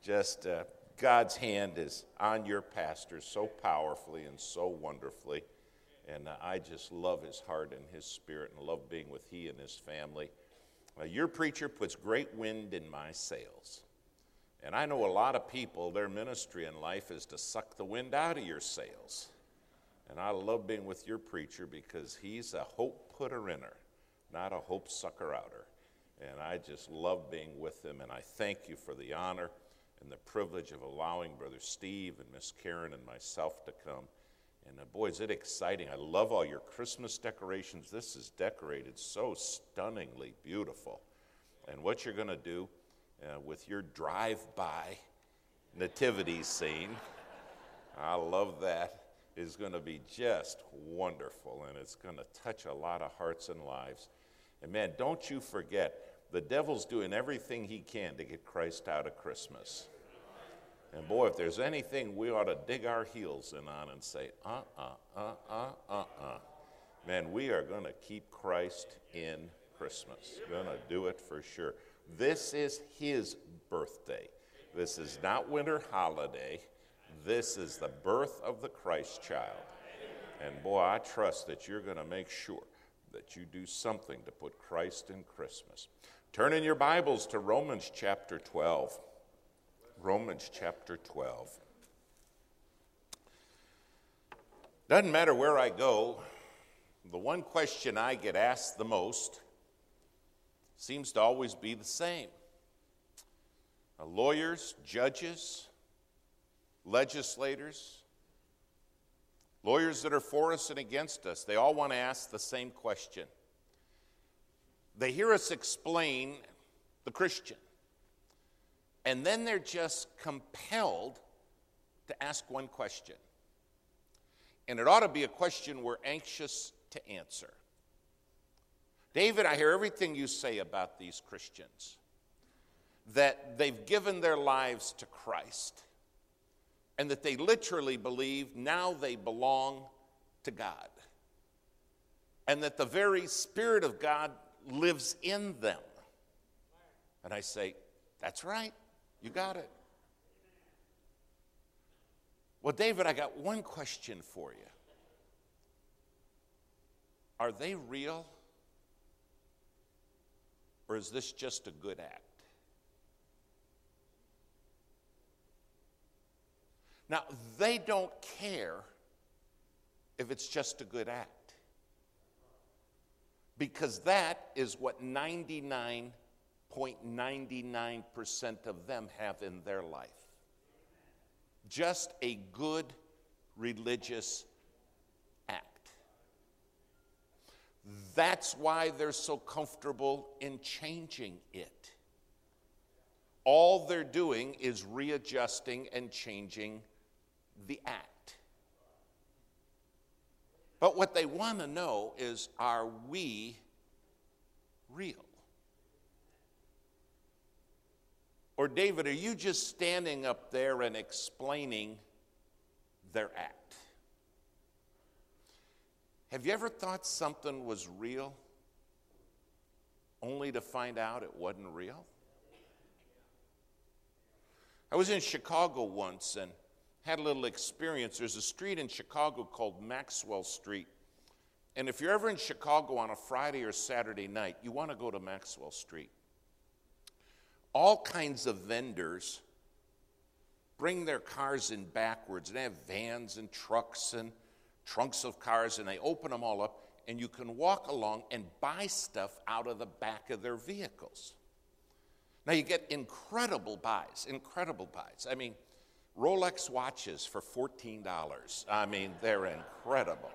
Just God's hand is on your pastor so powerfully and so wonderfully. And I just love his heart and his spirit and love being with he and his family. Your preacher puts great wind in my sails. And I know a lot of people, their ministry in life is to suck the wind out of your sails. And I love being with your preacher because he's a hope putter-inner, not a hope sucker-outer. And I just love being with him, and I thank you for the honor and the privilege of allowing Brother Steve and Miss Karen and myself to come. And boy, is it exciting. I love all your Christmas decorations. This is decorated so stunningly beautiful. And what you're going to do with your drive-by nativity scene, I love that, is going to be just wonderful. And it's going to touch a lot of hearts and lives. And man, don't you forget, the devil's doing everything he can to get Christ out of Christmas. And boy, if there's anything we ought to dig our heels in on and say, man, we are going to keep Christ in Christmas. Going to do it for sure. This is his birthday. This is not winter holiday. This is the birth of the Christ child. And boy, I trust that you're going to make sure that you do something to put Christ in Christmas. Turn in your Bibles to Romans chapter 12. Romans chapter 12. Doesn't matter where I go, the one question I get asked the most seems to always be the same. Lawyers, judges, legislators, lawyers that are for us and against us, they all want to ask the same question. They hear us explain the Christian, and then they're just compelled to ask one question. And it ought to be a question we're anxious to answer. David, I hear everything you say about these Christians, that they've given their lives to Christ, and that they literally believe now they belong to God, and that the very Spirit of God lives in them. And I say, that's right, you got it. Well, David, I got one question for you. Are they real? Or is this just a good act? Now, they don't care if it's just a good act, because that is what 99.99% of them have in their life. Just a good religious act. That's why they're so comfortable in changing it. All they're doing is readjusting and changing the act. But what they want to know is, are we real? Or David, are you just standing up there and explaining their act? Have you ever thought something was real only to find out it wasn't real? I was in Chicago once and had a little experience. There's a street in Chicago called Maxwell Street. And if you're ever in Chicago on a Friday or Saturday night, you want to go to Maxwell Street. All kinds of vendors bring their cars in backwards. They have vans and trucks and trunks of cars, and they open them all up, and you can walk along and buy stuff out of the back of their vehicles. Now, you get incredible buys. I mean, Rolex watches for $14. I mean, they're incredible.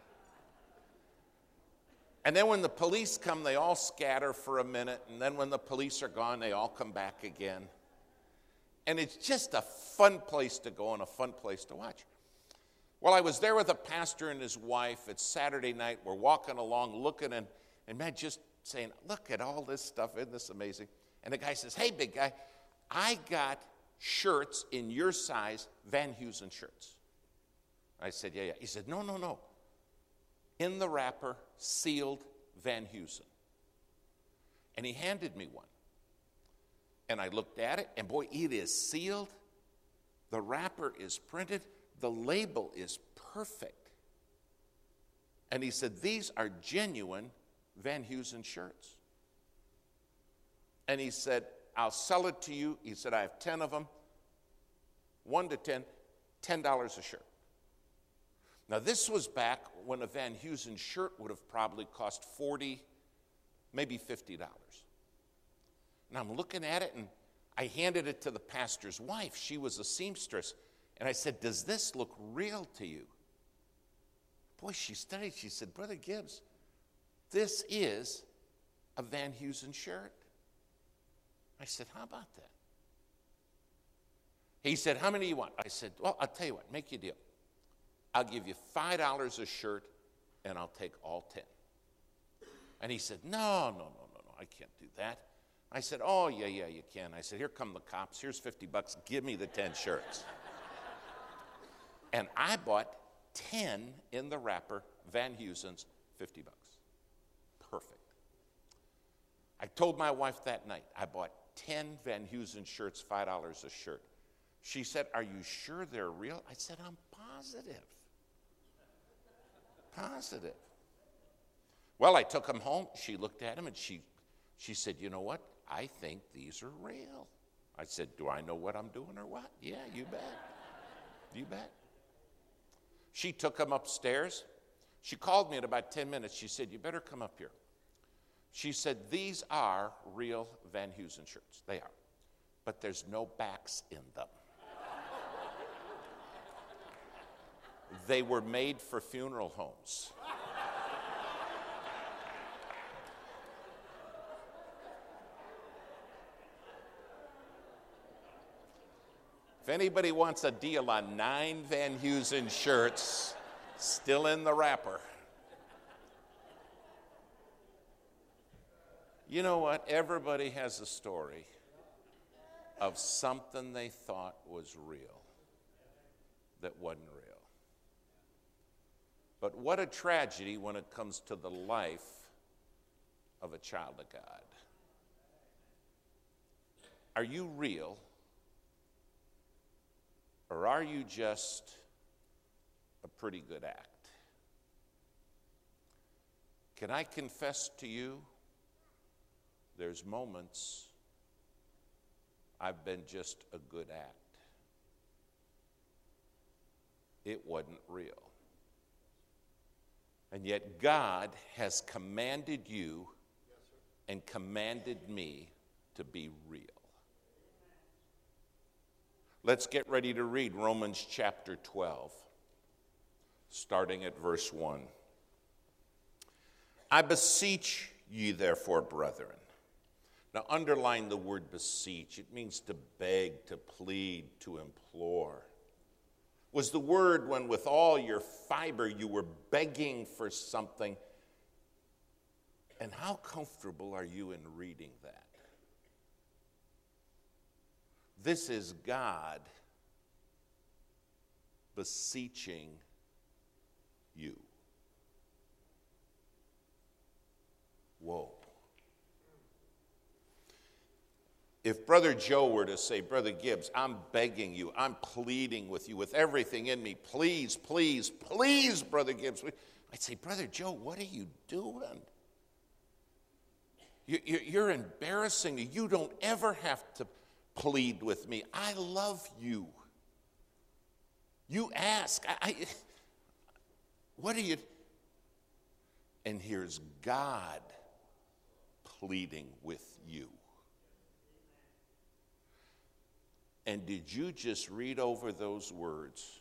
And then when the police come, they all scatter for a minute. And then when the police are gone, they all come back again. And it's just a fun place to go and a fun place to watch. Well, I was there with a pastor and his wife. It's Saturday night. We're walking along looking and man, just saying, look at all this stuff. Isn't this amazing? And the guy says, hey, big guy, I got shirts in your size, Van Heusen shirts. I said, yeah. He said, no. In the wrapper, sealed Van Heusen. And he handed me one. And I looked at it, and boy, it is sealed. The wrapper is printed. The label is perfect. And he said, these are genuine Van Heusen shirts. And he said, I'll sell it to you. He said, I have 10 of them, 1 to 10, $10 a shirt. Now, this was back when a Van Heusen shirt would have probably cost $40, maybe $50. And I'm looking at it, and I handed it to the pastor's wife. She was a seamstress. And I said, does this look real to you? Boy, she studied. She said, Brother Gibbs, this is a Van Heusen shirt. I said, how about that? He said, how many do you want? I said, well, I'll tell you what, make you a deal. I'll give you $5 a shirt, and I'll take all 10. And he said, no, I can't do that. I said, oh, yeah, you can. I said, here come the cops. Here's $50. Give me the 10 shirts. And I bought 10 in the wrapper, Van Heusen's, $50. Perfect. I told my wife that night, I bought 10 Van Heusen shirts, $5 a shirt. She said, are you sure they're real? I said, I'm positive. Positive. Well, I took them home. She looked at them, and she said, you know what? I think these are real. I said, do I know what I'm doing or what? Yeah, you bet. You bet. She took them upstairs. She called me in about 10 minutes. She said, you better come up here. She said, these are real Van Heusen shirts. They are. But there's no backs in them. They were made for funeral homes. If anybody wants a deal on 9 Van Heusen shirts, still in the wrapper. You know what? Everybody has a story of something they thought was real that wasn't real. But what a tragedy when it comes to the life of a child of God. Are you real? Or are you just a pretty good act? Can I confess to you, there's moments I've been just a good act. It wasn't real. And yet God has commanded you and commanded me to be real. Let's get ready to read Romans chapter 12, starting at verse 1. I beseech ye therefore, brethren. Now underline the word beseech. It means to beg, to plead, to implore. Was the word when with all your fiber you were begging for something. And how comfortable are you in reading that? This is God beseeching you. Whoa. If Brother Joe were to say, Brother Gibbs, I'm begging you, I'm pleading with you with everything in me, please, please, please, Brother Gibbs. I'd say, Brother Joe, what are you doing? You're embarrassing me. You don't ever have to plead with me. I love you. You ask. What are you? And here's God pleading with you. And did you just read over those words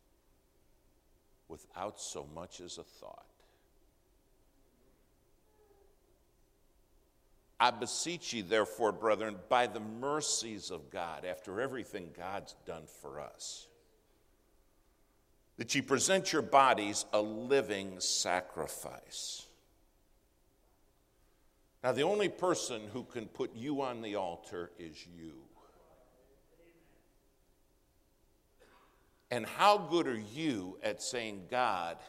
without so much as a thought? I beseech you, therefore, brethren, by the mercies of God, after everything God's done for us, that ye present your bodies a living sacrifice. Now, the only person who can put you on the altar is you. And how good are you at saying, God,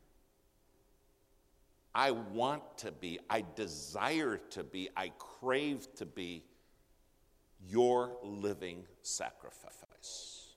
I want to be, I desire to be, I crave to be your living sacrifice.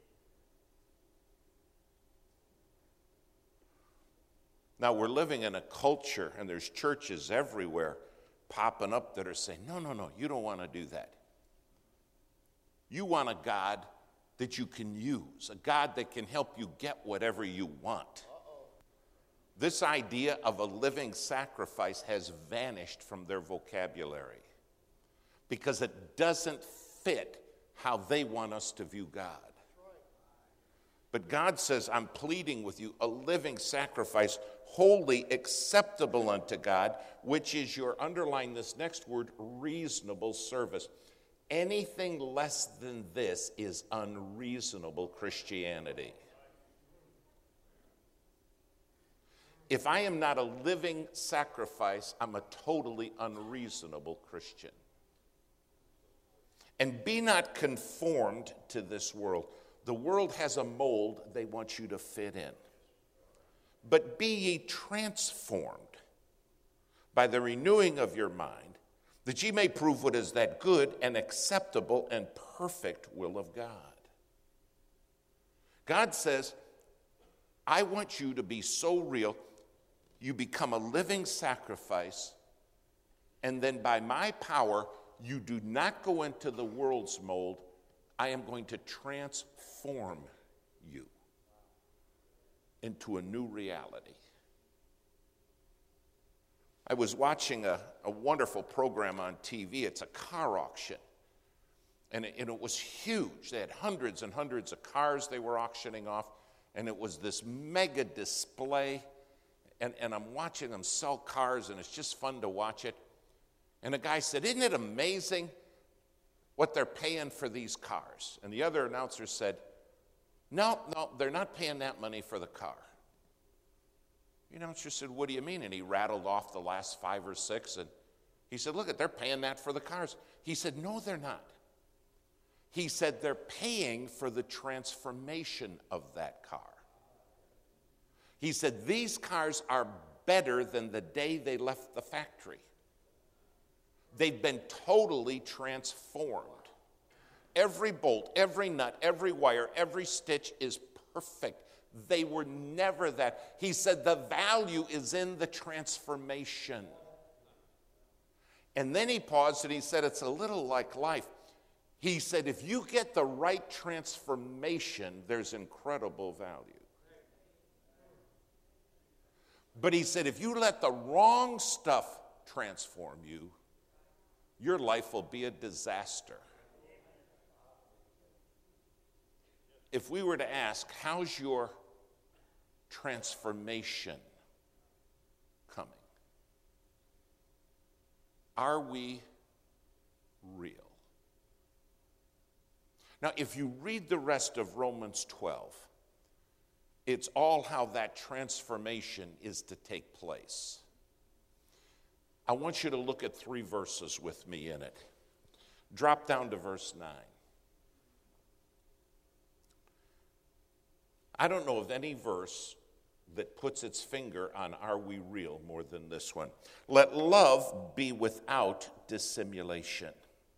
Now, we're living in a culture, and there's churches everywhere popping up that are saying, no, you don't want to do that. You want a God that you can use, a God that can help you get whatever you want. This idea of a living sacrifice has vanished from their vocabulary because it doesn't fit how they want us to view God. But God says, I'm pleading with you, a living sacrifice, wholly acceptable unto God, which is your, underline this next word, reasonable service. Anything less than this is unreasonable Christianity. If I am not a living sacrifice, I'm a totally unreasonable Christian. And be not conformed to this world. The world has a mold they want you to fit in. But be ye transformed by the renewing of your mind, that ye may prove what is that good and acceptable and perfect will of God. God says, I want you to be so real, you become a living sacrifice, and then by my power, you do not go into the world's mold. I am going to transform you into a new reality. I was watching a wonderful program on TV. It's a car auction. And it was huge. They had hundreds and hundreds of cars they were auctioning off. And it was this mega display. And I'm watching them sell cars, and it's just fun to watch it. And a guy said, isn't it amazing what they're paying for these cars? And the other announcer said, no, they're not paying that money for the car. The announcer said, what do you mean? And he rattled off the last 5 or 6, and he said, look, they're paying that for the cars. He said, no, they're not. He said, they're paying for the transformation of that car. He said, these cars are better than the day they left the factory. They've been totally transformed. Every bolt, every nut, every wire, every stitch is perfect. They were never that. He said the value is in the transformation. And then he paused and he said, it's a little like life. He said, if you get the right transformation, there's incredible value. But he said, if you let the wrong stuff transform you, your life will be a disaster. If we were to ask, how's your transformation coming? Are we real? Now, if you read the rest of Romans 12, it's all how that transformation is to take place. I want you to look at 3 verses with me in it. Drop down to verse 9. I don't know of any verse that puts its finger on are we real more than this one. Let love be without dissimulation.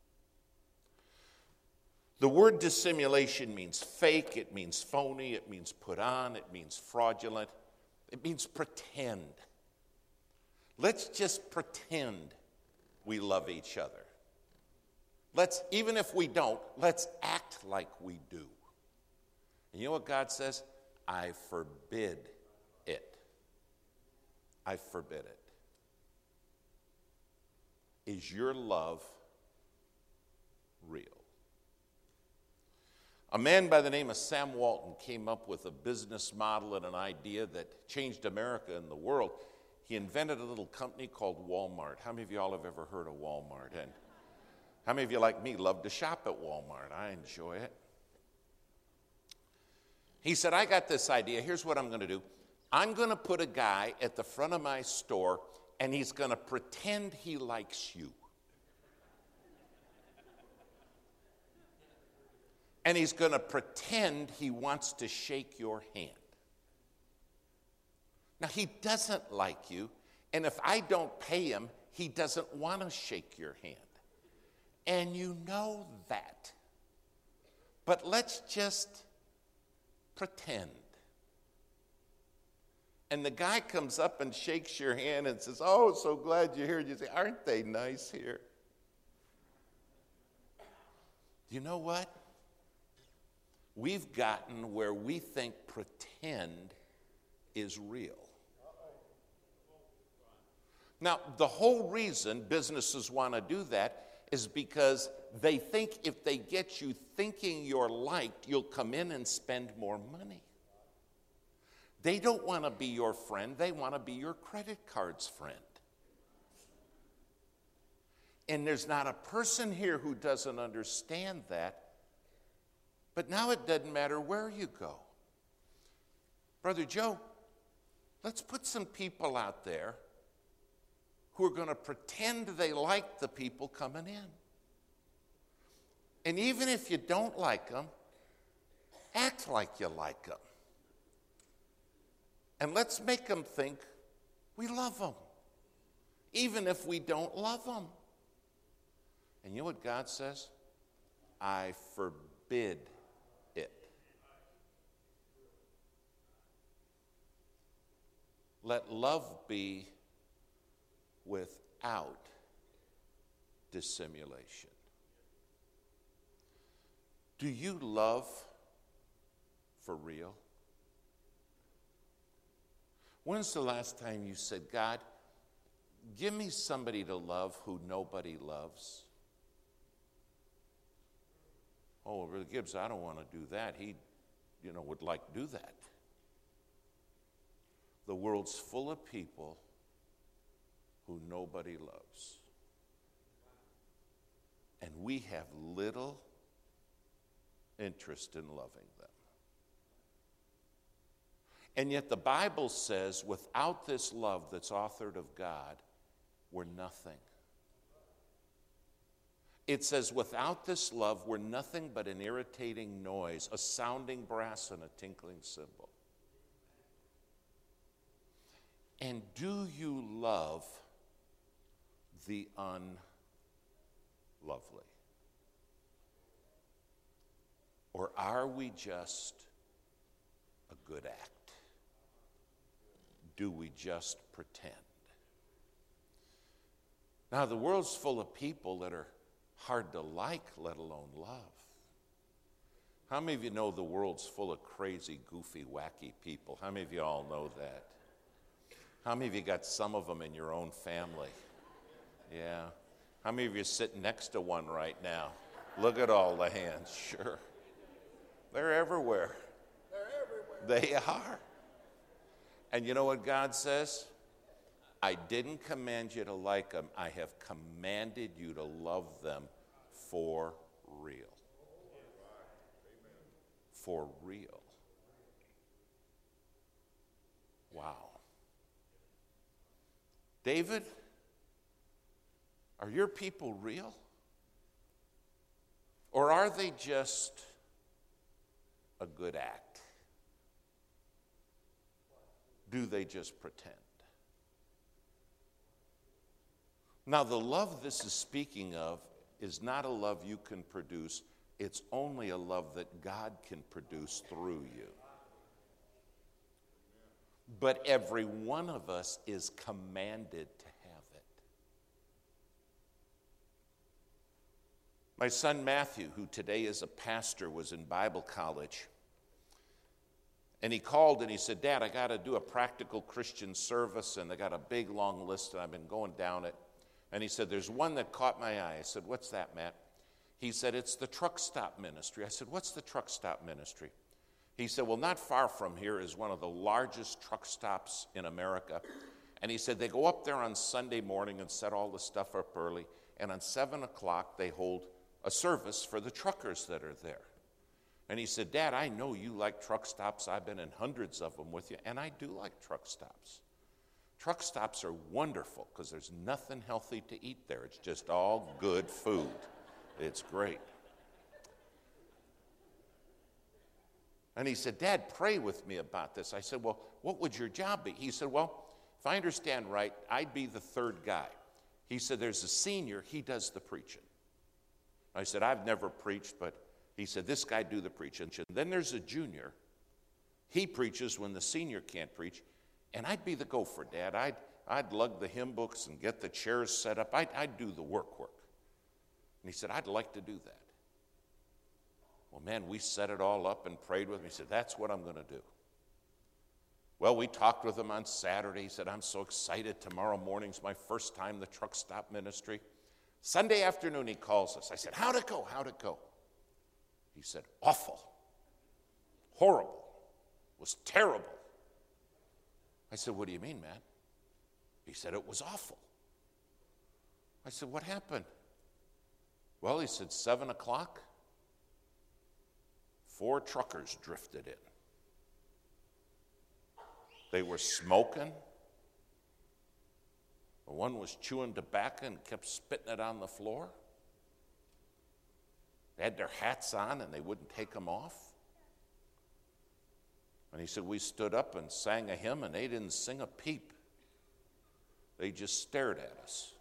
The word dissimulation means fake, it means phony, it means put on, it means fraudulent, it means pretend. Let's just pretend we love each other. Even if we don't, let's act like we do. And you know what God says? I forbid it. I forbid it. Is your love real? A man by the name of Sam Walton came up with a business model and an idea that changed America and the world. He invented a little company called Walmart. How many of y'all have ever heard of Walmart? And how many of you, like me, love to shop at Walmart? I enjoy it. He said, I got this idea. Here's what I'm going to do. I'm going to put a guy at the front of my store, and he's going to pretend he likes you. And he's going to pretend he wants to shake your hand. Now, he doesn't like you, and if I don't pay him, he doesn't want to shake your hand. And you know that. But let's just pretend. And the guy comes up and shakes your hand and says, "Oh, so glad you're here." You say, "Aren't they nice here?" You know what? We've gotten where we think pretend is real. Now, the whole reason businesses want to do that is because they think if they get you thinking you're liked, you'll come in and spend more money. They don't want to be your friend. They want to be your credit card's friend. And there's not a person here who doesn't understand that. But now it doesn't matter where you go. Brother Joe, let's put some people out there who are going to pretend they like the people coming in. And even if you don't like them, act like you like them. And let's make them think we love them, even if we don't love them. And you know what God says? I forbid it. Let love be without dissimulation. Do you love for real? When's the last time you said, "God, give me somebody to love who nobody loves"? "Oh, Brother Gibbs, I don't want to do that. He, would like to do that." The world's full of people who nobody loves. And we have little interest in loving them. And yet the Bible says without this love that's authored of God, we're nothing. It says without this love, we're nothing but an irritating noise, a sounding brass and a tinkling cymbal. And do you love the unlovely? Or are we just a good act? Do we just pretend? Now, the world's full of people that are hard to like, let alone love. How many of you know the world's full of crazy, goofy, wacky people? How many of you all know that? How many of you got some of them in your own family? Yeah. How many of you are sitting next to one right now? Look at all the hands. Sure. They're everywhere. They are. And you know what God says? I didn't command you to like them. I have commanded you to love them for real. For real. Wow. David, are your people real? Or are they just a good act? Do they just pretend? Now, the love this is speaking of is not a love you can produce. It's only a love that God can produce through you. But every one of us is commanded to have it. My son Matthew, who today is a pastor, was in Bible college. And he called and he said, "Dad, I got to do a practical Christian service, and I got a big long list, and I've been going down it." And he said, "There's one that caught my eye." I said, "What's that, Matt?" He said, "It's the truck stop ministry." I said, "What's the truck stop ministry?" He said, "Well, not far from here is one of the largest truck stops in America." And he said, "They go up there on Sunday morning and set all the stuff up early. And on 7 o'clock, they hold a service for the truckers that are there." And he said, "Dad, I know you like truck stops. I've been in hundreds of them with you, and I do like truck stops. Truck stops are wonderful because there's nothing healthy to eat there. It's just all good food. It's great." And he said, "Dad, pray with me about this." I said, "Well, what would your job be?" He said, "Well, if I understand right, I'd be the third guy." He said, "There's a senior, he does the preaching. I said, I've never preached, but he said, this guy do the preaching. Then there's a junior. He preaches when the senior can't preach. And I'd be the gopher, Dad. I'd lug the hymn books and get the chairs set up. I'd do the work. And he said, I'd like to do that. Well, man, we set it all up and prayed with him. He said, that's what I'm going to do. Well, we talked with him on Saturday. He said, I'm so excited. Tomorrow morning's my first time in the truck stop ministry. Sunday afternoon, he calls us. I said, how'd it go? How'd it go? He said, awful, horrible, was terrible. I said, what do you mean, man? He said, it was awful. I said, what happened? Well, he said, 7 o'clock, 4 truckers drifted in. They were smoking. One was chewing tobacco and kept spitting it on the floor. They had their hats on and they wouldn't take them off. And he said, we stood up and sang a hymn and they didn't sing a peep. They just stared at us.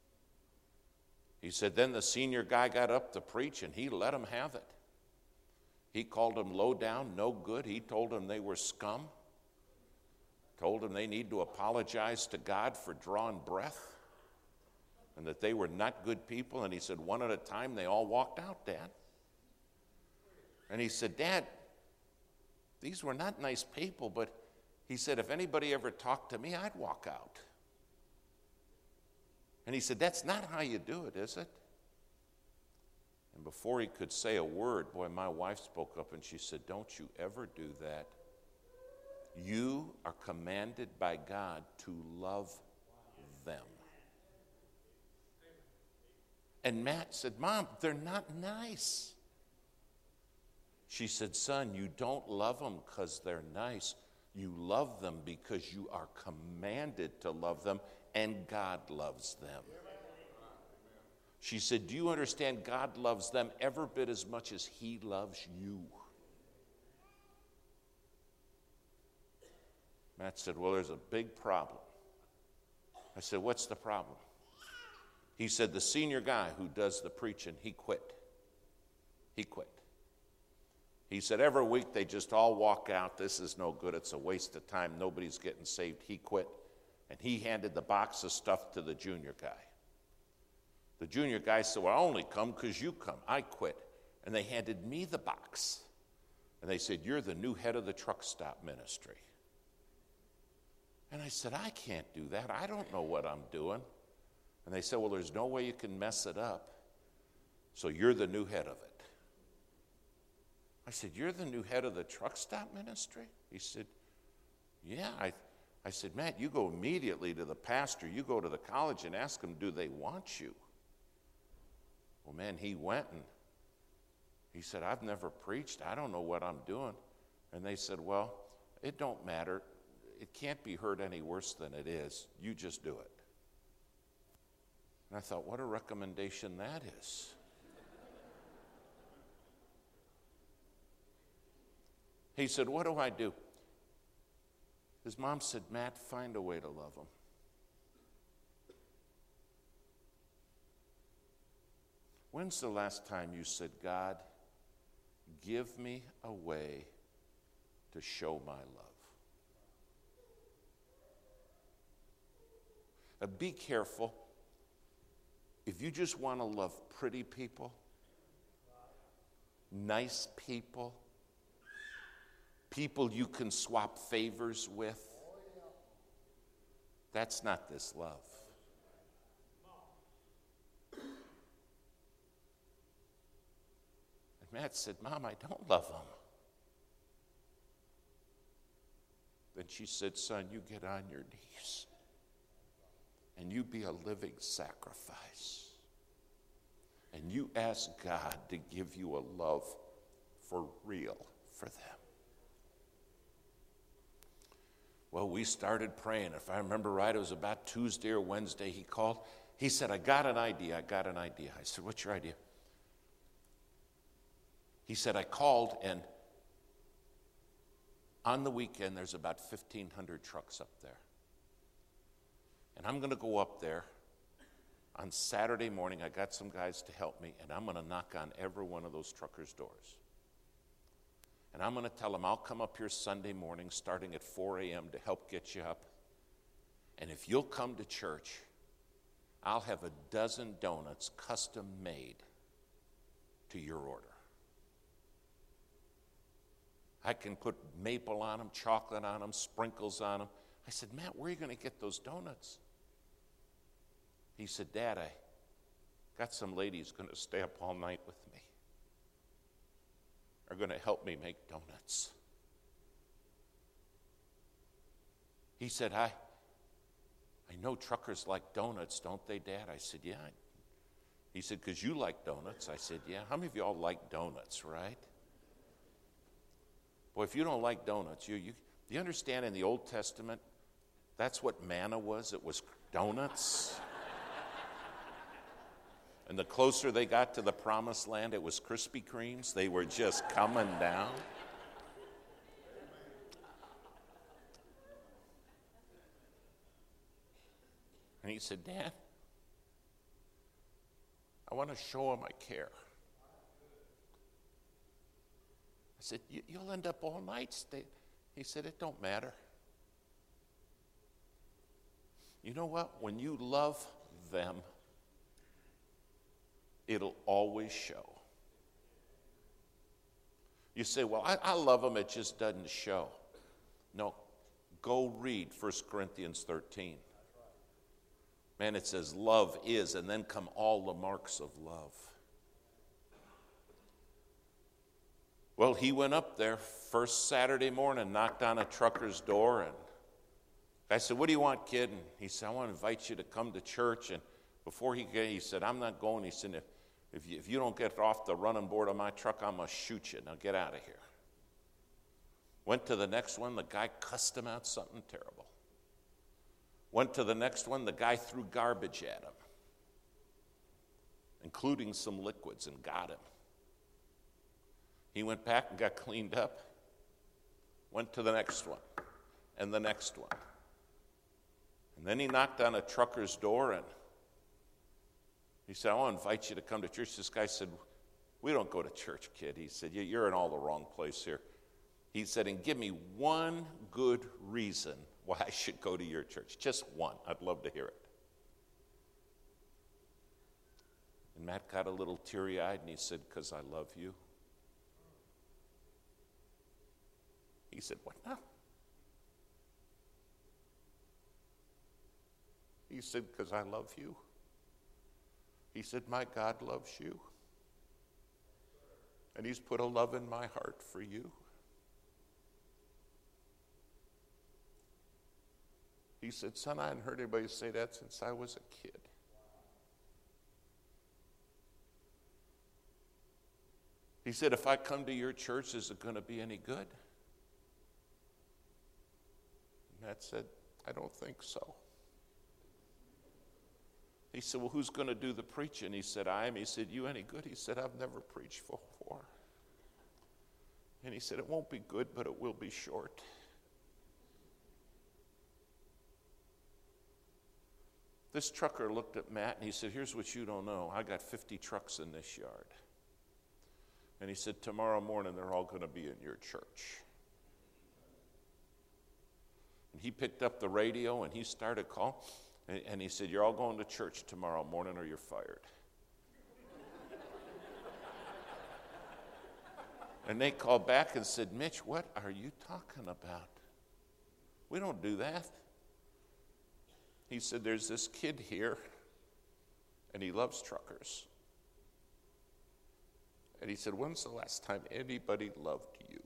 He said, then the senior guy got up to preach and he let them have it. He called them low down, no good. He told them they were scum. Told them they need to apologize to God for drawing breath and that they were not good people. And he said, one at a time, they all walked out, Dad. And he said, Dad, these were not nice people, but he said, if anybody ever talked to me, I'd walk out. And he said, that's not how you do it, is it? And before he could say a word, boy, my wife spoke up and she said, don't you ever do that. You are commanded by God to love them. And Matt said, Mom, they're not nice. She said, son, you don't love them because they're nice. You love them because you are commanded to love them, and God loves them. She said, do you understand God loves them every bit as much as he loves you? Matt said, well, there's a big problem. I said, what's the problem? He said, the senior guy who does the preaching, he quit. He quit. He said, every week they just all walk out. This is no good. It's a waste of time. Nobody's getting saved. He quit. And he handed the box of stuff to the junior guy. The junior guy said, well, I only come because you come. I quit. And they handed me the box. And they said, you're the new head of the truck stop ministry. And I said, I can't do that. I don't know what I'm doing. And they said, well, there's no way you can mess it up. So you're the new head of it. I said, you're the new head of the truck stop ministry? He said, yeah. I said, Matt, you go immediately to the pastor. You go to the college and ask them, do they want you? Well, man, he went and he said, I've never preached. I don't know what I'm doing. And they said, well, it don't matter. It can't be heard any worse than it is. You just do it. And I thought, what a recommendation that is. He said, what do I do? His mom said, Matt, find a way to love him. When's the last time you said, God, give me a way to show my love? Be careful. If you just want to love pretty people, nice people, people you can swap favors with, that's not this love. And Matt said, Mom, I don't love them. Then she said, son, you get on your knees and you be a living sacrifice. And you ask God to give you a love for real for them. Well, we started praying. If I remember right, it was about Tuesday or Wednesday. He called. He said, I got an idea. I said, what's your idea? He said, I called, and on the weekend, there's about 1,500 trucks up there. And I'm going to go up there On Saturday morning, I got some guys to help me, and I'm going to knock on every one of those truckers' doors. And I'm going to tell them I'll come up here Sunday morning starting at 4 a.m. to help get you up. And if you'll come to church, I'll have a dozen donuts custom made to your order. I can put maple on them, chocolate on them, sprinkles on them. I said, Matt, where are you going to get those donuts? He said, Dad, I got some ladies going to stay up all night with me. Are going to help me make donuts. He said, I know truckers like donuts, don't they, Dad? I said, yeah. He said, because you like donuts. I said, yeah. How many of y'all like donuts, right? Boy, if you don't like donuts, do you understand in the Old Testament, that's what manna was? It was donuts. And the closer they got to the promised land, it was Krispy Kremes. They were just coming down. And he said, Dad, I want to show him I care. I said, you'll end up all night. He said, it don't matter. You know what? When you love them, it'll always show. You say, well, I love them, it just doesn't show. No, go read 1 Corinthians 13. Man, it says love is, and then come all the marks of love. Well, he went up there first Saturday morning, knocked on a trucker's door, and I said, what do you want, kid? And he said, I want to invite you to come to church. And before he said, I'm not going. He said, if you don't get off the running board of my truck, I'm going to shoot you. Now get out of here. Went to the next one, the guy cussed him out something terrible. Went to the next one, the guy threw garbage at him, including some liquids, and got him. He went back and got cleaned up. Went to the next one, and the next one. And then he knocked on a trucker's door, and he said, I want to invite you to come to church. This guy said, we don't go to church, kid. He said, you're in all the wrong place here. He said, and give me one good reason why I should go to your church. Just one. I'd love to hear it. And Matt got a little teary-eyed, and he said, because I love you. He said, what now? He said, because I love you. He said, my God loves you. And he's put a love in my heart for you. He said, son, I hadn't heard anybody say that since I was a kid. He said, if I come to your church, is it going to be any good? And Matt said, I don't think so. He said, well, who's going to do the preaching? He said, I am. He said, you any good? He said, I've never preached before. And he said, it won't be good, but it will be short. This trucker looked at Matt and he said, here's what you don't know. I got 50 trucks in this yard. And he said, tomorrow morning they're all going to be in your church. And he picked up the radio and he started calling. And he said, you're all going to church tomorrow morning or you're fired. And they called back and said, Mitch, what are you talking about? We don't do that. He said, there's this kid here, and he loves truckers. And he said, when's the last time anybody loved you?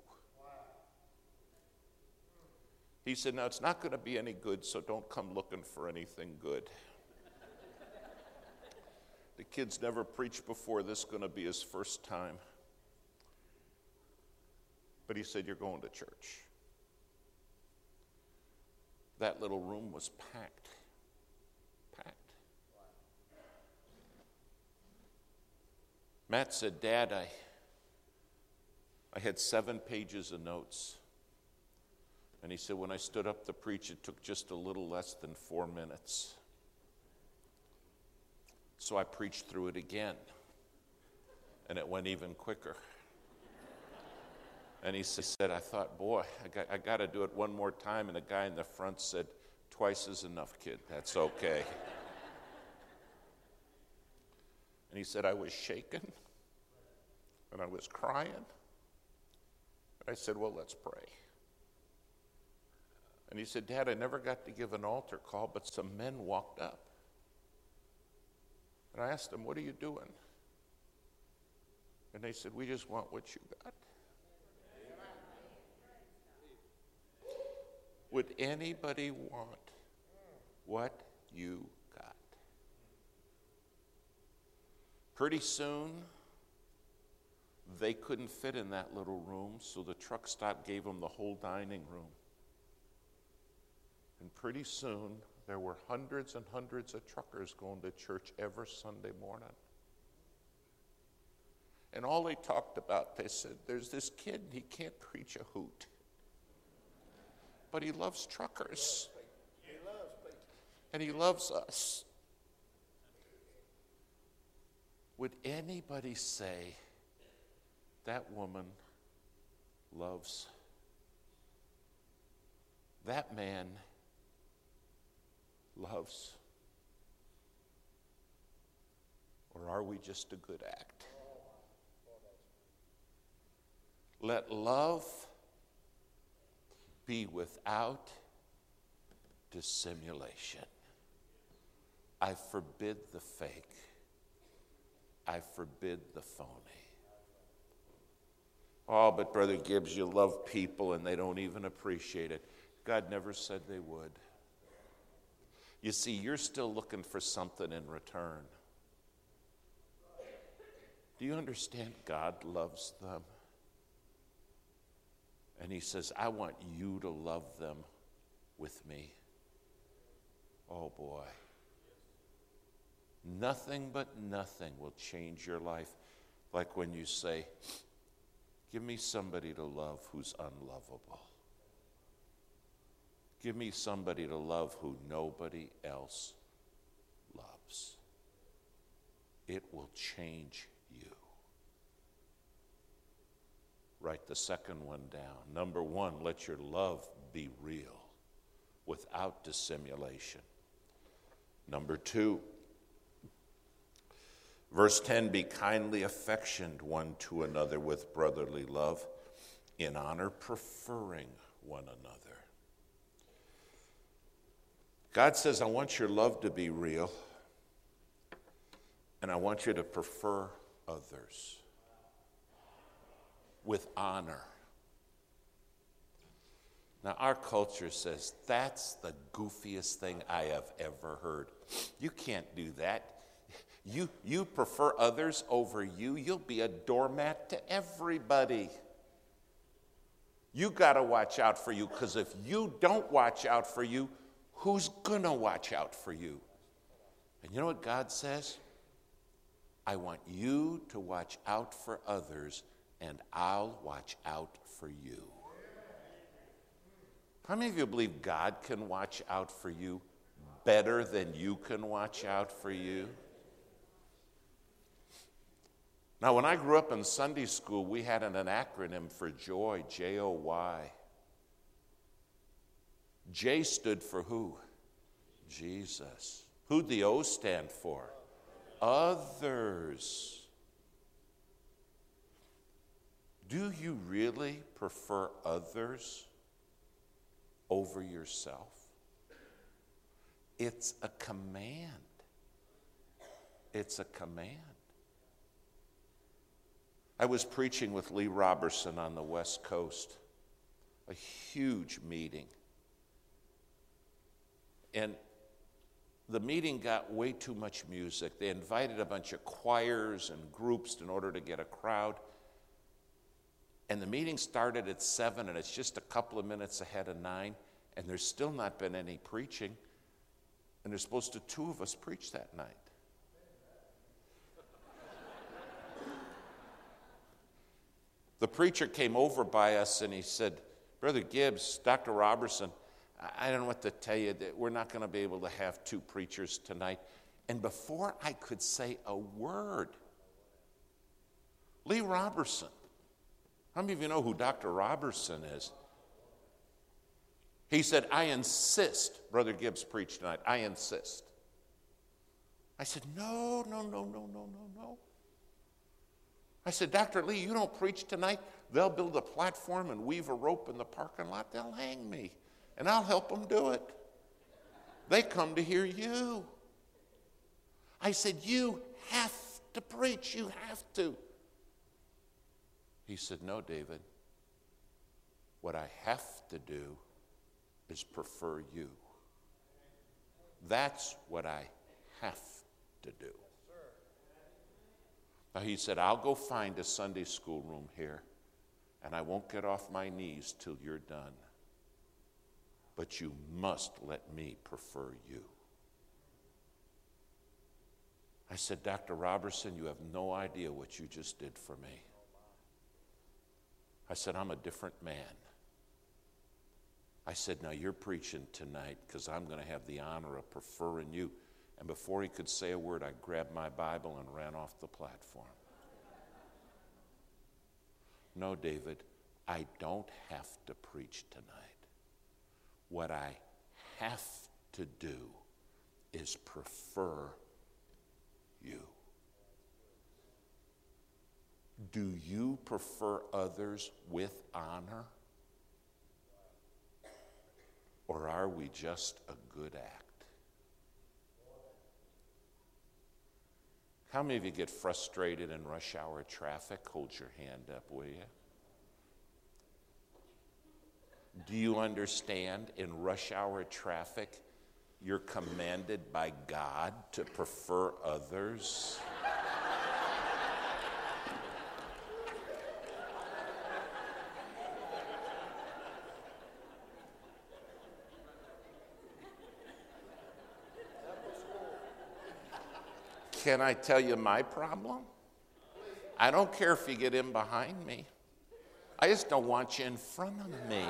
He said, now it's not going to be any good, so don't come looking for anything good. The kid's never preached before. This is going to be his first time. But he said, you're going to church. That little room was packed. Matt said, Dad, I had 7 pages of notes. And he said, when I stood up to preach, it took just a little less than 4 minutes. So I preached through it again, and it went even quicker. And he said, I thought, boy, I got to do it one more time. And the guy in the front said, twice is enough, kid. That's okay. And he said, I was shaken, and I was crying. And I said, well, let's pray. And he said, Dad, I never got to give an altar call, but some men walked up. And I asked them, what are you doing? And they said, we just want what you got. Would anybody want what you got? Pretty soon, they couldn't fit in that little room, so the truck stop gave them the whole dining room. And pretty soon, there were hundreds and hundreds of truckers going to church every Sunday morning. And all they talked about, they said, there's this kid, he can't preach a hoot. But he loves truckers. And he loves us. Would anybody say that woman loves that man loves? Or are we just a good act? Let love be without dissimulation. I forbid the fake. I forbid the phony. Oh, but Brother Gibbs, you love people and they don't even appreciate it. God never said they would. You see, you're still looking for something in return. Do you understand God loves them? And he says, I want you to love them with me. Oh boy. Nothing but nothing will change your life like when you say, give me somebody to love who's unlovable. Give me somebody to love who nobody else loves. It will change you. Write the second one down. Number one, let your love be real without dissimulation. Number two, verse 10, be kindly affectioned one to another with brotherly love, in honor preferring one another. God says, I want your love to be real, and I want you to prefer others with honor. Now, our culture says, that's the goofiest thing I have ever heard. You can't do that. You prefer others over you. You'll be a doormat to everybody. You got to watch out for you, because if you don't watch out for you, who's going to watch out for you? And you know what God says? I want you to watch out for others, and I'll watch out for you. How many of you believe God can watch out for you better than you can watch out for you? Now, when I grew up in Sunday school, we had an acronym for JOY, J-O-Y. J stood for who? Jesus. Who'd the O stand for? Others. Do you really prefer others over yourself? It's a command. It's a command. I was preaching with Lee Robertson on the West Coast, a huge meeting. And the meeting got way too much music. They invited a bunch of choirs and groups in order to get a crowd. And the meeting started at 7, and it's just a couple of minutes ahead of 9, and there's still not been any preaching. And there's supposed to 2 of us preach that night. The preacher came over by us, and he said, Brother Gibbs, Dr. Robertson, I don't know what to tell you. That we're not going to be able to have 2 preachers tonight. And before I could say a word, Lee Roberson. How many of you know who Dr. Roberson is? He said, I insist, Brother Gibbs preached tonight, I insist. I said, no. I said, Dr. Lee, you don't preach tonight? They'll build a platform and weave a rope in the parking lot. They'll hang me, and I'll help them do it. They come to hear you. I said, you have to preach. You have to. He said, no, David. What I have to do is prefer you. That's what I have to do. Now he said, I'll go find a Sunday school room here, and I won't get off my knees till you're done. But you must let me prefer you. I said, Dr. Roberson, you have no idea what you just did for me. I said, I'm a different man. I said, now you're preaching tonight because I'm going to have the honor of preferring you. And before he could say a word, I grabbed my Bible and ran off the platform. No, David, I don't have to preach tonight. What I have to do is prefer you. Do you prefer others with honor? Or are we just a good act? How many of you get frustrated in rush hour traffic? Hold your hand up, will you? Do you understand in rush hour traffic, you're commanded by God to prefer others? Can I tell you my problem? I don't care if you get in behind me. I just don't want you in front of me.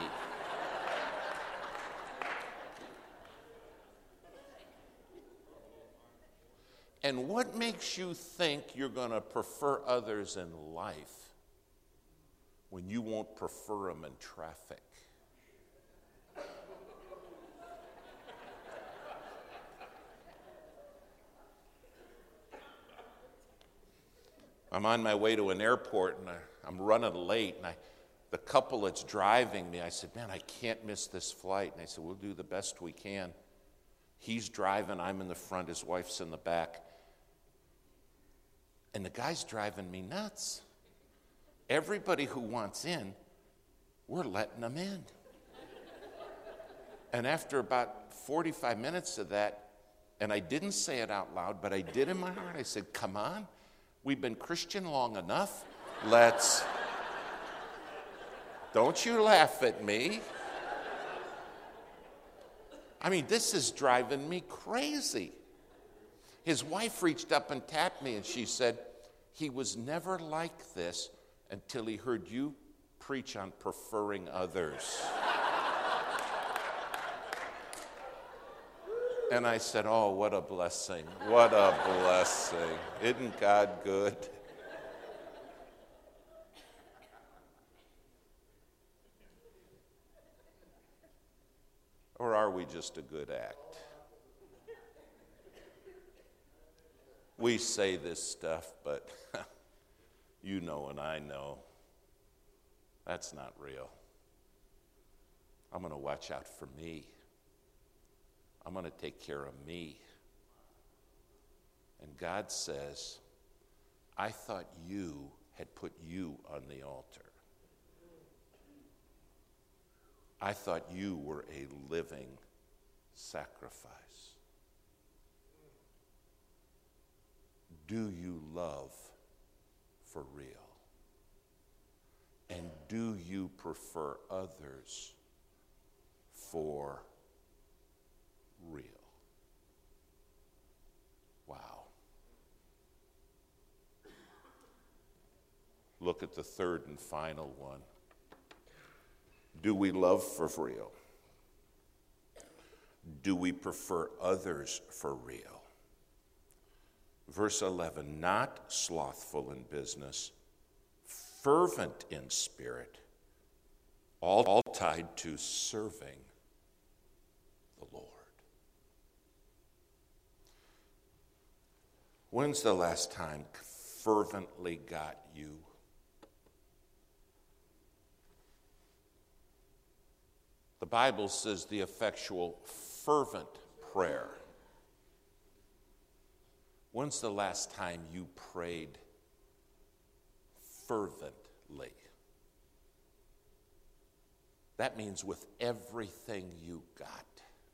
And what makes you think you're going to prefer others in life when you won't prefer them in traffic? I'm on my way to an airport, and I'm running late, and the couple that's driving me, I said, man, I can't miss this flight. And they said, we'll do the best we can. He's driving, I'm in the front, his wife's in the back. And the guy's driving me nuts. Everybody who wants in, we're letting them in. And after about 45 minutes of that, and I didn't say it out loud, but I did in my heart, I said, come on. We've been Christian long enough. Don't you laugh at me. I mean, this is driving me crazy. His wife reached up and tapped me, and she said, he was never like this until he heard you preach on preferring others. And I said, oh, what a blessing. What a blessing. Isn't God good? Or are we just a good act? We say this stuff, but you know and I know that's not real. I'm going to watch out for me. I'm going to take care of me. And God says, I thought you had put you on the altar. I thought you were a living sacrifice. Do you love for real? And do you prefer others for real? Wow. Look at the third and final one. Do we love for real? Do we prefer others for real? Verse 11, not slothful in business, fervent in spirit, all tied to serving the Lord. When's the last time fervently got you? The Bible says the effectual, fervent prayer. When's the last time you prayed fervently? That means with everything you got.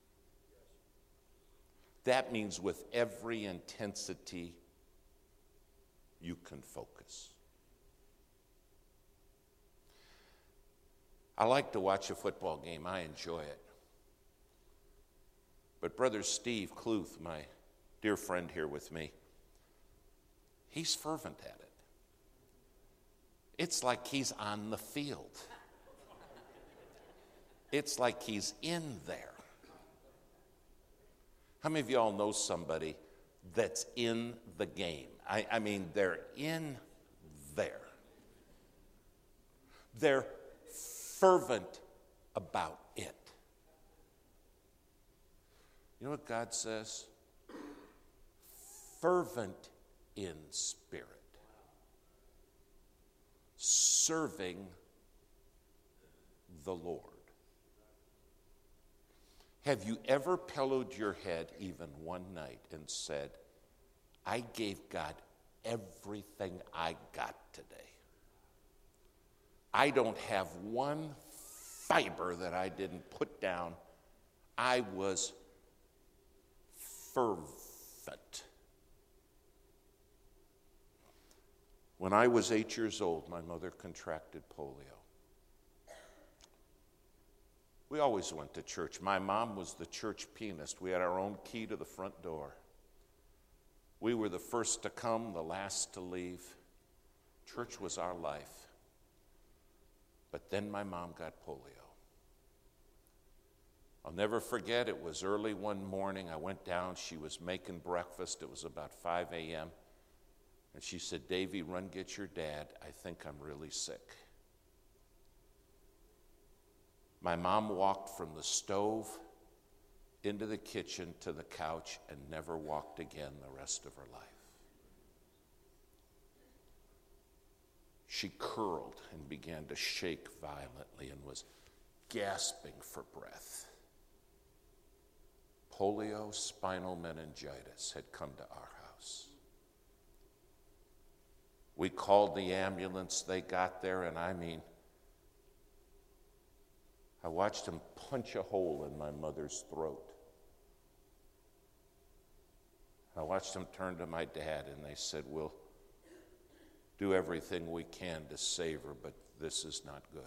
That means with every intensity you can focus. I like to watch a football game. I enjoy it. But Brother Steve Kluth, my dear friend here with me, he's fervent at it. It's like he's on the field. It's like he's in there. How many of y'all know somebody that's in the game? I mean, they're in there. They're fervent about it. You know what God says? Fervent in spirit. Serving the Lord. Have you ever pillowed your head even one night and said, I gave God everything I got today. I don't have one fiber that I didn't put down. I was fervent. When I was 8 years old, my mother contracted polio. We always went to church. My mom was the church pianist. We had our own key to the front door. We were the first to come, the last to leave. Church was our life. But then my mom got polio. I'll never forget, it was early one morning. I went down. She was making breakfast. It was about 5 a.m. And she said, Davy, run get your dad. I think I'm really sick. My mom walked from the stove into the kitchen to the couch and never walked again the rest of her life. She curled and began to shake violently and was gasping for breath. Polio spinal meningitis had come to our house. We called the ambulance. They got there, and I watched him punch a hole in my mother's throat. I watched him turn to my dad, and they said, we'll do everything we can to save her, but this is not good.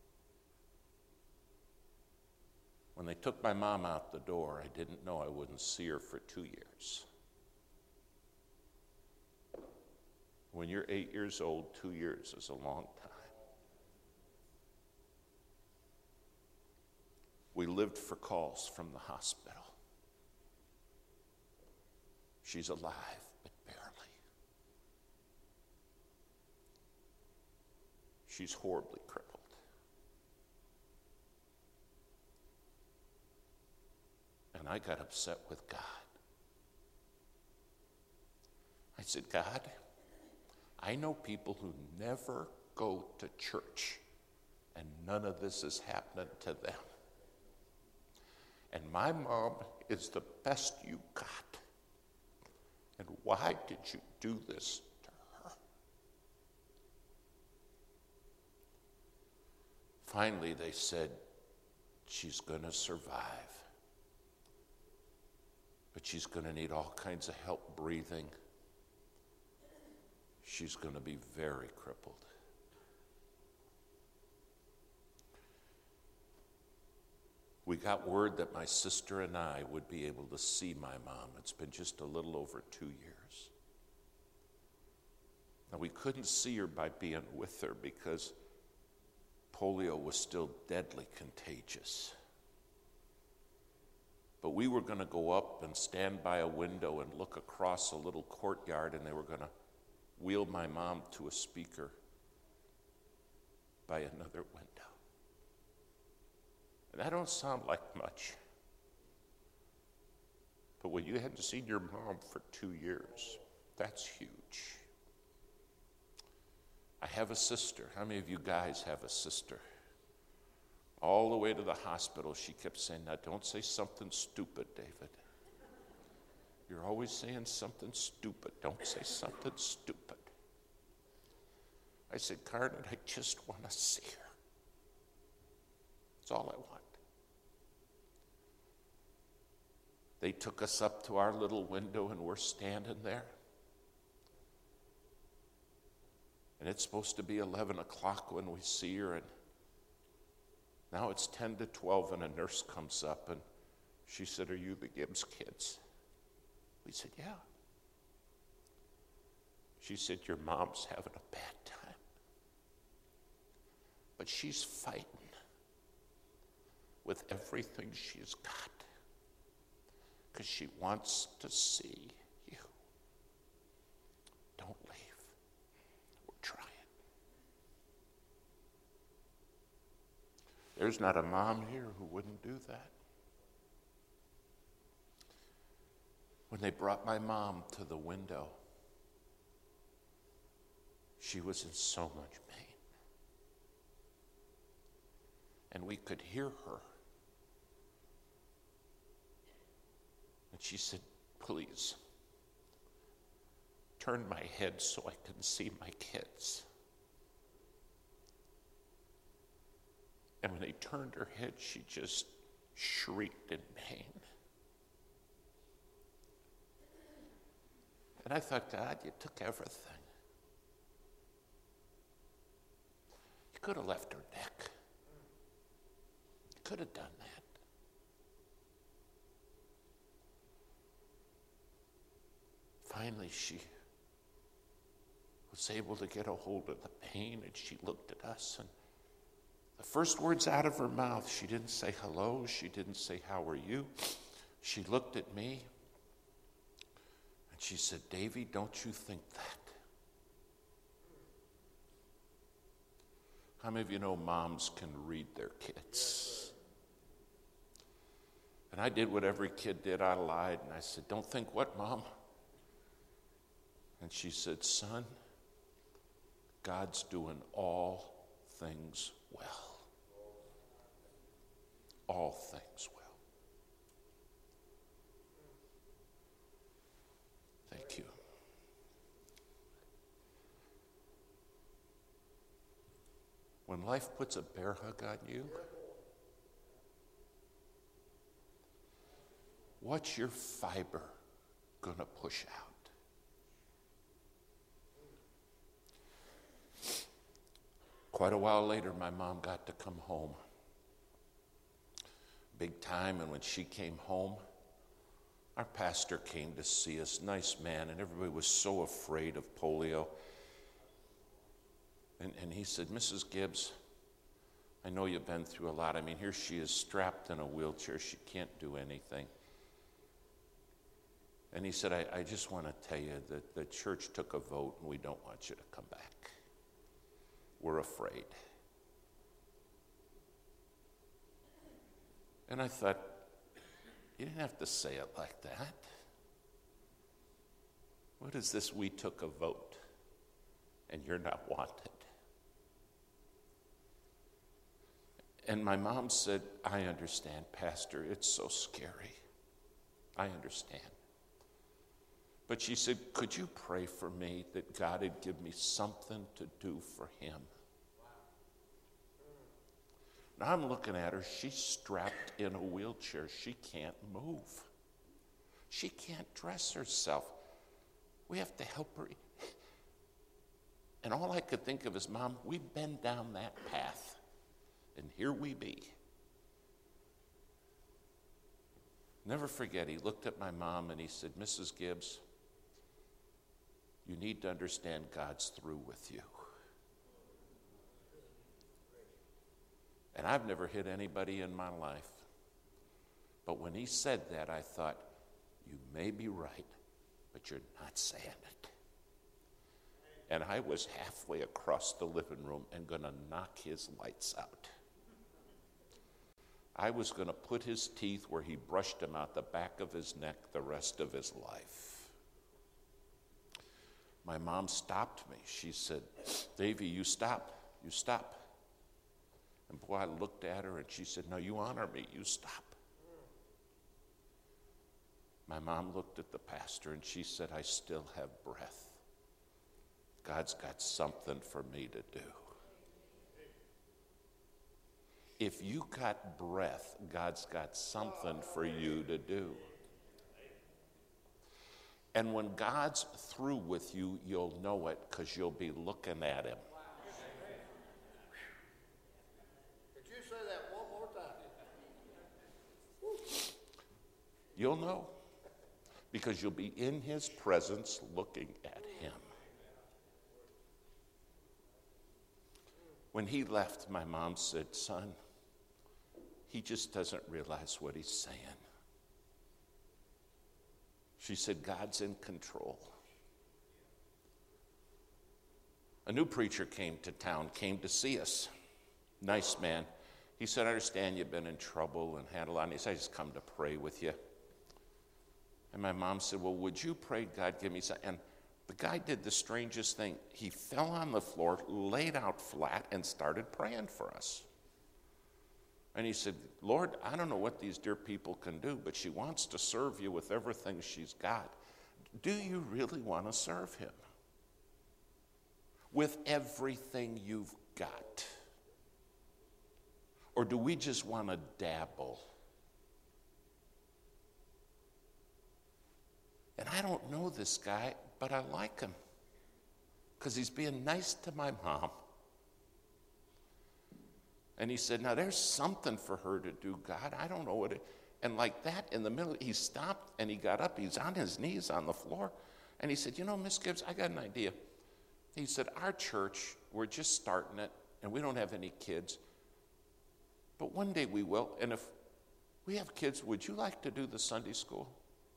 When they took my mom out the door, I didn't know I wouldn't see her for 2 years. When you're 8 years old, 2 years is a long time. We lived for calls from the hospital. She's alive, but barely. She's horribly crippled. And I got upset with God. I said, God, I know people who never go to church, and none of this is happening to them. And my mom is the best you got. And why did you do this to her? Finally, they said, she's going to survive. But she's going to need all kinds of help breathing. She's going to be very crippled. We got word that my sister and I would be able to see my mom. It's been just a little over 2 years. Now, we couldn't see her by being with her because polio was still deadly contagious. But we were going to go up and stand by a window and look across a little courtyard, and they were going to wheel my mom to a speaker by another window. And that don't sound like much. But when you hadn't seen your mom for 2 years, that's huge. I have a sister. How many of you guys have a sister? All the way to the hospital, she kept saying, now don't say something stupid, David. You're always saying something stupid. Don't say something stupid. I said, Carmen, I just want to see her. That's all I want. They took us up to our little window, and we're standing there. And it's supposed to be 11 o'clock when we see her, and now it's 10 to 12, and a nurse comes up, and she said, are you the Gibbs kids? We said, yeah. She said, your mom's having a bad time. But she's fighting with everything she's got because she wants to see you. Don't leave. We're trying. There's not a mom here who wouldn't do that. When they brought my mom to the window, she was in so much pain. And we could hear her. And she said, please, turn my head so I can see my kids. And when they turned her head, she just shrieked in pain. And I thought, God, you took everything. You could have left her neck. You could have done that. Finally, she was able to get a hold of the pain, and she looked at us, and the first words out of her mouth, she didn't say hello, she didn't say how are you. She looked at me, and she said, Davy, don't you think that? How many of you know moms can read their kids? And I did what every kid did. I lied, and I said, don't think what, Mom? And she said, son, God's doing all things well. All things well. Thank you. When life puts a bear hug on you, what's your fiber going to push out? Quite a while later, my mom got to come home. Big time, and when she came home, our pastor came to see us, nice man, and everybody was so afraid of polio. And he said, Mrs. Gibbs, I know you've been through a lot. I mean, here she is strapped in a wheelchair. She can't do anything. And he said, I just want to tell you that the church took a vote, and we don't want you to come back. We're afraid. And I thought, you didn't have to say it like that. What is this, we took a vote, and you're not wanted? And my mom said, I understand, Pastor, it's so scary. I understand. But she said, could you pray for me that God would give me something to do for him? Now I'm looking at her. She's strapped in a wheelchair. She can't move. She can't dress herself. We have to help her. And all I could think of is, Mom, we've been down that path. And here we be. Never forget, he looked at my mom and he said, Mrs. Gibbs, you need to understand God's through with you. And I've never hit anybody in my life But when he said that, I thought, you may be right, but you're not saying it. And I was halfway across the living room and going to knock his lights out. I was going to put his teeth where he brushed them out the back of his neck the rest of his life. My mom stopped me. She said, Davy, you stop. You stop. And boy, I looked at her and she said, no, you honor me. You stop. My mom looked at the pastor and she said, I still have breath. God's got something for me to do. If you got breath, God's got something for you to do. And when God's through with you, you'll know it because you'll be looking at him. Could you say that one more time? You'll know because you'll be in his presence looking at him. When he left, my mom said, son, he just doesn't realize what he's saying. She said, God's in control. A new preacher came to town, came to see us. Nice man. He said, I understand you've been in trouble and had a lot. And he said, I just come to pray with you. And my mom said, well, would you pray God give me some? And the guy did the strangest thing. He fell on the floor, laid out flat, and started praying for us. And he said, Lord, I don't know what these dear people can do, but she wants to serve you with everything she's got. Do you really want to serve him? With everything you've got? Or do we just want to dabble? And I don't know this guy, but I like him because he's being nice to my mom. And he said, now there's something for her to do, God. I don't know what it is. And like that, in the middle, he stopped and he got up. He's on his knees on the floor. And he said, you know, Miss Gibbs, I got an idea. He said, our church, we're just starting it, and we don't have any kids. But one day we will. And if we have kids, would you like to do the Sunday school?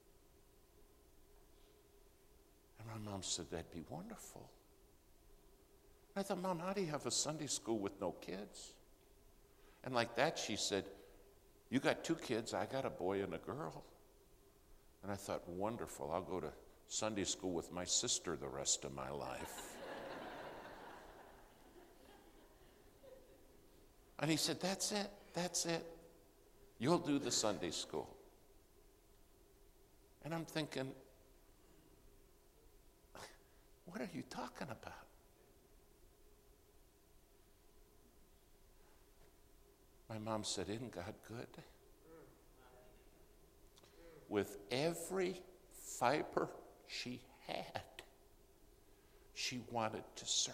And my mom said, that'd be wonderful. I thought, Mom, how do you have a Sunday school with no kids? And like that, she said, you got 2 kids, I got a boy and a girl. And I thought, wonderful, I'll go to Sunday school with my sister the rest of my life. And he said, that's it. You'll do the Sunday school. And I'm thinking, what are you talking about? My mom said, isn't God good? With every fiber she had, she wanted to serve.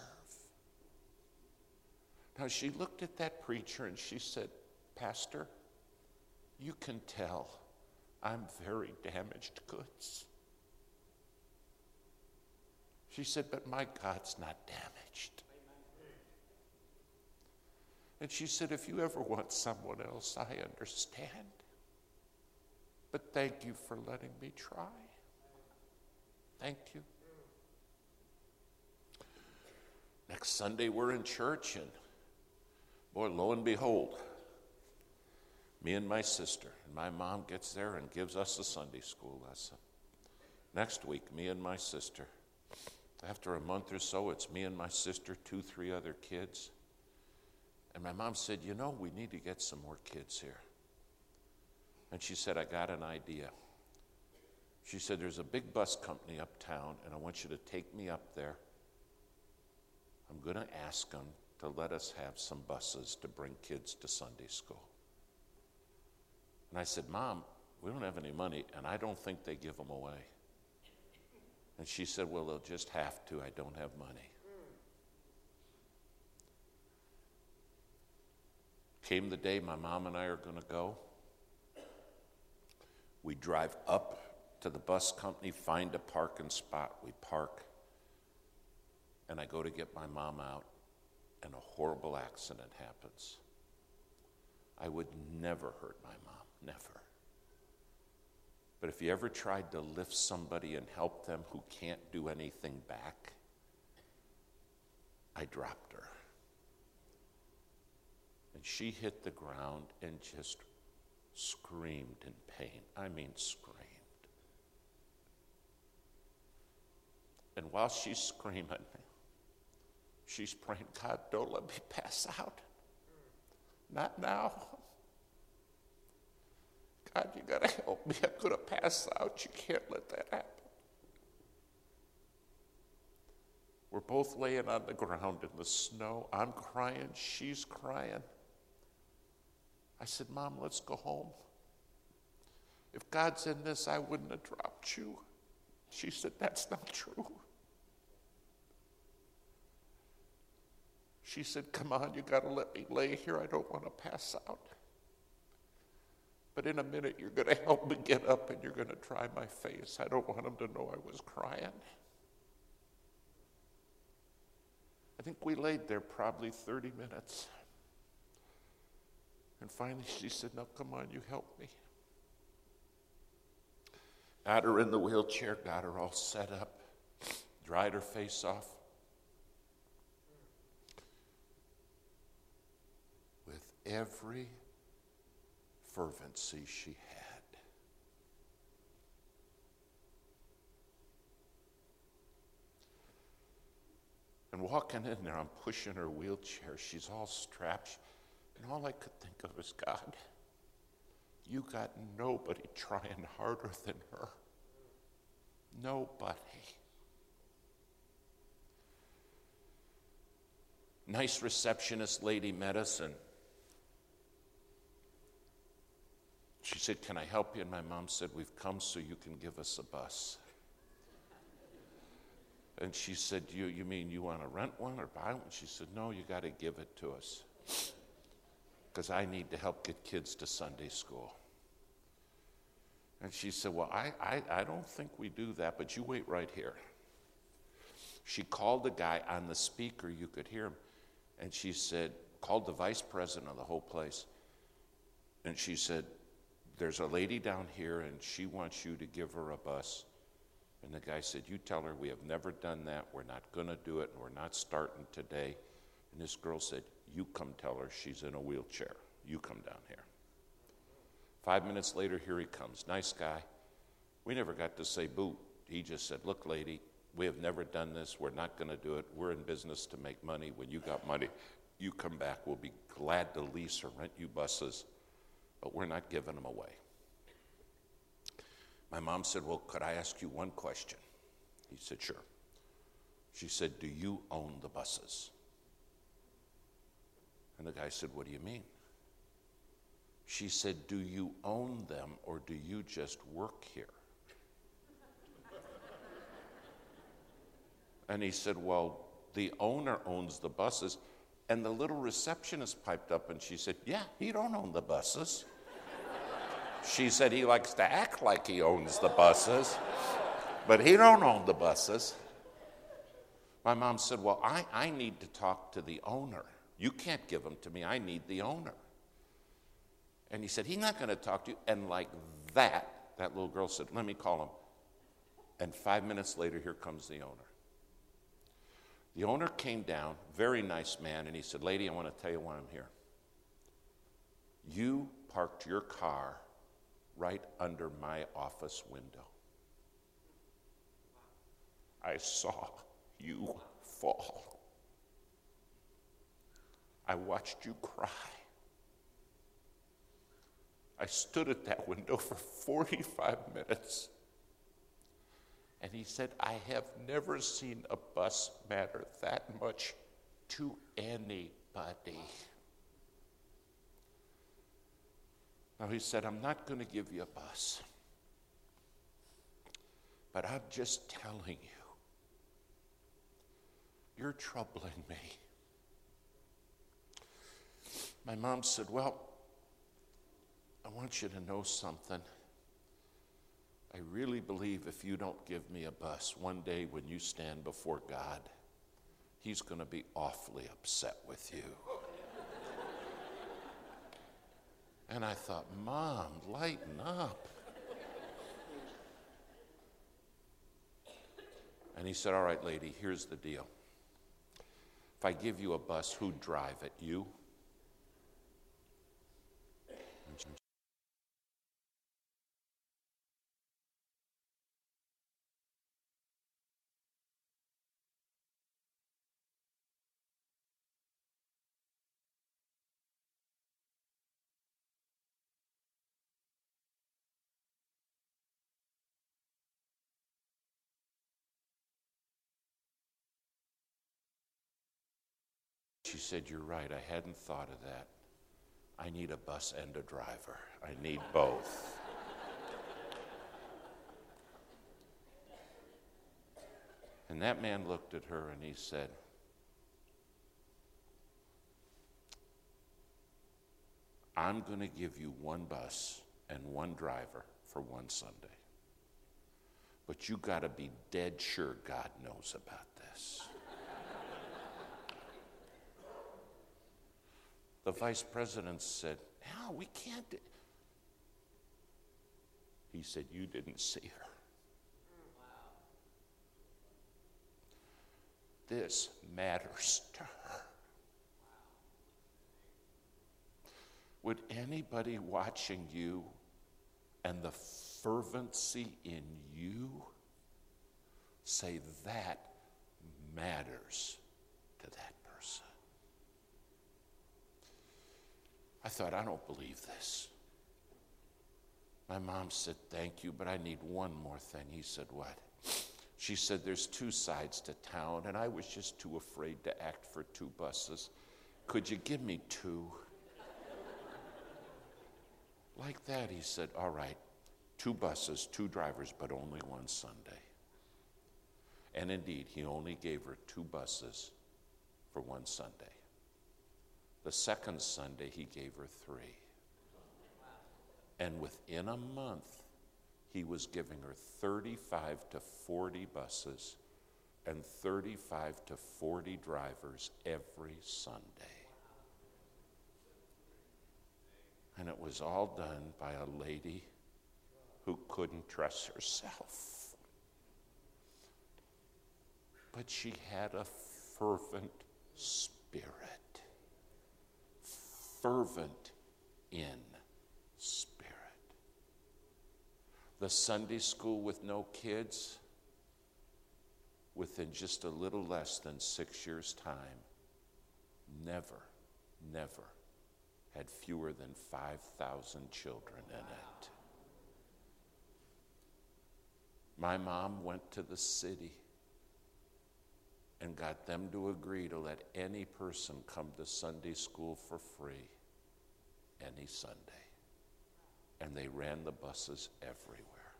Now she looked at that preacher and she said, Pastor, you can tell I'm very damaged goods. She said, but my God's not damaged. And she said, if you ever want someone else, I understand. But thank you for letting me try. Thank you. Next Sunday, we're in church, and boy, lo and behold, me and my sister, and my mom gets there and gives us a Sunday school lesson. Next week, me and my sister. After a month or so, it's me and my sister, 2, 3 other kids. And my mom said, you know, we need to get some more kids here. And she said, I got an idea. She said, there's a big bus company uptown, and I want you to take me up there. I'm going to ask them to let us have some buses to bring kids to Sunday school. And I said, Mom, we don't have any money, and I don't think they give them away. And she said, well, they'll just have to. I don't have money. Came the day my mom and I are going to go. We drive up to the bus company, find a parking spot. We park. And I go to get my mom out, and a horrible accident happens. I would never hurt my mom, never. But if you ever tried to lift somebody and help them who can't do anything back, I dropped her. And she hit the ground and just screamed in pain. I mean, screamed. And while she's screaming, she's praying, God, don't let me pass out. Not now. God, you got to help me. I'm going to pass out. You can't let that happen. We're both laying on the ground in the snow. I'm crying. She's crying. I said, Mom, let's go home. If God's in this, I wouldn't have dropped you. She said, that's not true. She said, come on, you got to let me lay here. I don't want to pass out. But in a minute, you're going to help me get up and you're going to dry my face. I don't want them to know I was crying. I think we laid there probably 30 minutes. And finally she said, no, come on, you help me. Got her in the wheelchair, got her all set up, dried her face off. With every fervency she had. And walking in there, I'm pushing her wheelchair. She's all strapped. And all I could think of is, God, you got nobody trying harder than her. Nobody. Nice receptionist lady met us, and she said, can I help you? And my mom said, we've come so you can give us a bus. And she said, you mean you want to rent one or buy one? She said, no, you got to give it to us. Because I need to help get kids to Sunday school. And she said, well, I don't think we do that, but you wait right here. She called the guy on the speaker, you could hear him, and she said, called the vice president of the whole place, and she said, there's a lady down here, and she wants you to give her a bus. And the guy said, you tell her we have never done that, we're not going to do it, and we're not starting today. And this girl said, you come tell her she's in a wheelchair. You come down here. 5 minutes later, here he comes. Nice guy. We never got to say boo. He just said, look, lady, we have never done this. We're not going to do it. We're in business to make money. When you got money, you come back. We'll be glad to lease or rent you buses, but we're not giving them away. My mom said, well, could I ask you one question? He said, sure. She said, do you own the buses? And the guy said, what do you mean? She said, do you own them or do you just work here? And he said, well, the owner owns the buses. And the little receptionist piped up and she said, yeah, he don't own the buses. She said he likes to act like he owns the buses, but he don't own the buses. My mom said, well, I need to talk to the owner. You can't give them to me. I need the owner. And he said, he's not going to talk to you. And like that little girl said, let me call him. And 5 minutes later, here comes the owner. The owner came down, very nice man, and he said, lady, I want to tell you why I'm here. You parked your car right under my office window. I saw you fall. I watched you cry. I stood at that window for 45 minutes. And he said, I have never seen a bus matter that much to anybody. Now he said, I'm not going to give you a bus, but I'm just telling you, you're troubling me. My mom said, well, I want you to know something. I really believe if you don't give me a bus, one day when you stand before God, he's going to be awfully upset with you. And I thought, Mom, lighten up. And he said, all right, lady, here's the deal. If I give you a bus, who'd drive it? You? She said, you're right, I hadn't thought of that. I need a bus and a driver. I need both. And that man looked at her and he said, I'm going to give you one bus and one driver for one Sunday. But you got to be dead sure God knows about this. The vice president said, no, we can't. He said, you didn't see her. This matters to her. Would anybody watching you and the fervency in you say that matters to that person? I thought, I don't believe this. My mom said, thank you, but I need one more thing. He said, what? She said, there's two sides to town, and I was just too afraid to act for two buses. Could you give me two? Like that, he said, all right, two buses, two drivers, but only one Sunday. And indeed, he only gave her two buses for one Sunday. The second Sunday, he gave her three. And within a month, he was giving her 35 to 40 buses and 35 to 40 drivers every Sunday. And it was all done by a lady who couldn't trust herself. But she had a fervent spirit. Fervent in spirit. The Sunday school with no kids, within just a little less than 6 years' time, never had fewer than 5,000 children in it. My mom went to the city and got them to agree to let any person come to Sunday school for free any Sunday. And they ran the buses everywhere.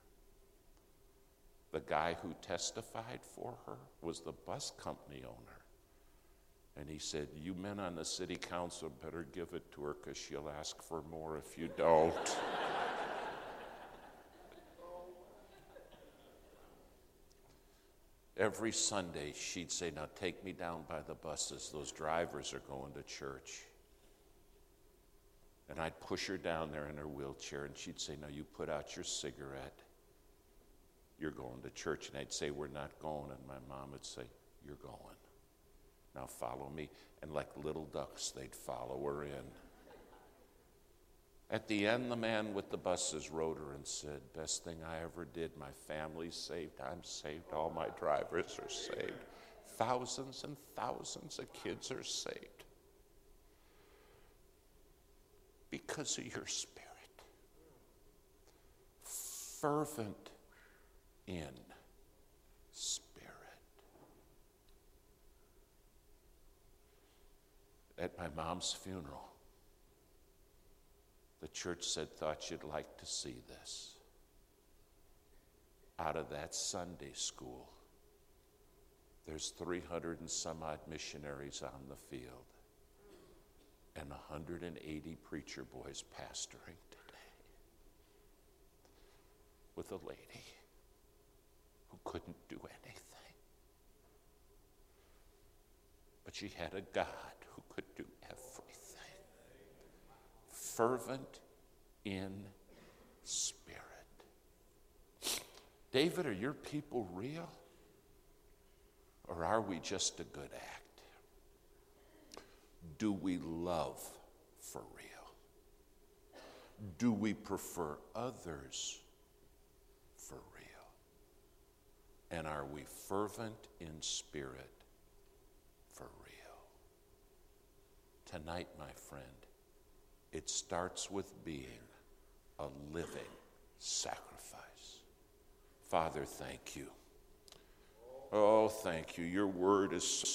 The guy who testified for her was the bus company owner. And he said, you men on the city council better give it to her because she'll ask for more if you don't. Every Sunday, she'd say, now take me down by the buses. Those drivers are going to church. And I'd push her down there in her wheelchair, and she'd say, now you put out your cigarette. You're going to church. And I'd say, we're not going. And my mom would say, you're going. Now follow me. And like little ducks, they'd follow her in. At the end, the man with the buses wrote her and said, best thing I ever did. My family's saved. I'm saved. All my drivers are saved. Thousands and thousands of kids are saved. Because of your spirit. Fervent in spirit. At my mom's funeral, the church said, thought you'd like to see this. Out of that Sunday school, there's 300 and some odd missionaries on the field. And 180 preacher boys pastoring today with a lady who couldn't do anything. But she had a God who could do everything. Fervent in spirit. David, are your people real? Or are we just a good act? Do we love for real? Do we prefer others for real? And are we fervent in spirit for real? Tonight, my friend, it starts with being a living sacrifice. Father, thank you. Oh, thank you. Your word is